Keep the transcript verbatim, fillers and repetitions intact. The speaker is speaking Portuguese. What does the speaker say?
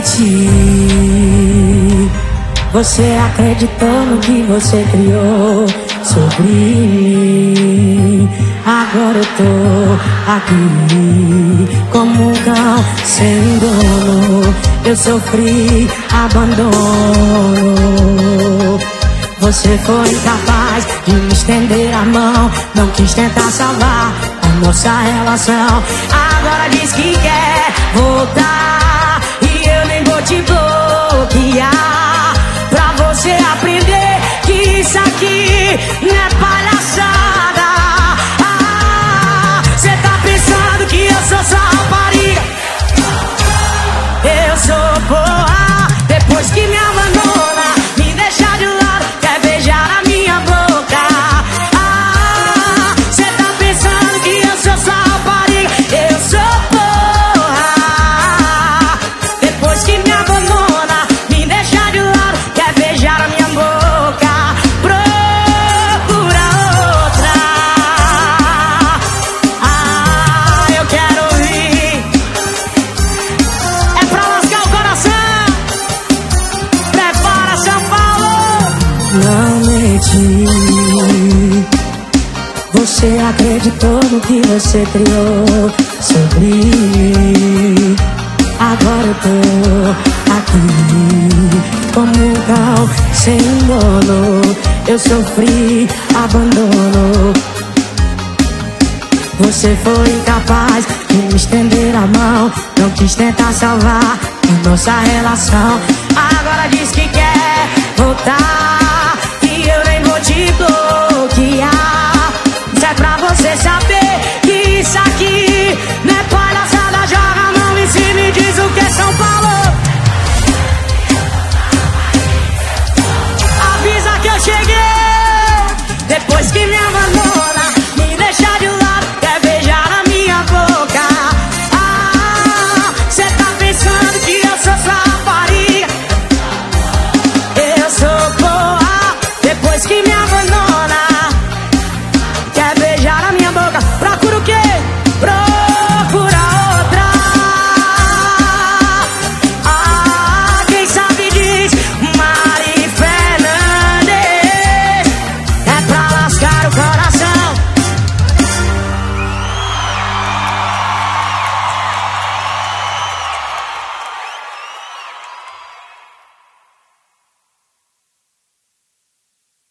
menti. Você acreditou no que você criou sobre mim. Agora eu tô aqui como um cão sem dono. Eu sofri abandono. Você foi incapaz de me estender a mão, não quis tentar salvar a nossa relação. Agora diz que quer voltar e eu nem vou te bloquear, pra você aprender que isso aqui não é palhaçada. Ah, cê tá pensando que eu sou só rapariga? Eu sou boa. Depois que me abandona, me deixa de lado, quer beijar a minha boca. Ah, cê tá pensando que eu sou só rapariga? Eu sou boa. Depois que me abandona, me deixa de lado, quer beijar a minha boca. Procura outra. Ah, eu quero ouvir. É pra lascar o coração. Prepara, São Paulo. Não menti. Você acreditou no que você criou sobre mim. Agora eu tô aqui como um cão sem dono. Eu sofri abandono. Você foi incapaz de me estender a mão, não quis tentar salvar a nossa relação. Agora diz que quer voltar e eu nem vou te bloquear. Isso é pra você saber.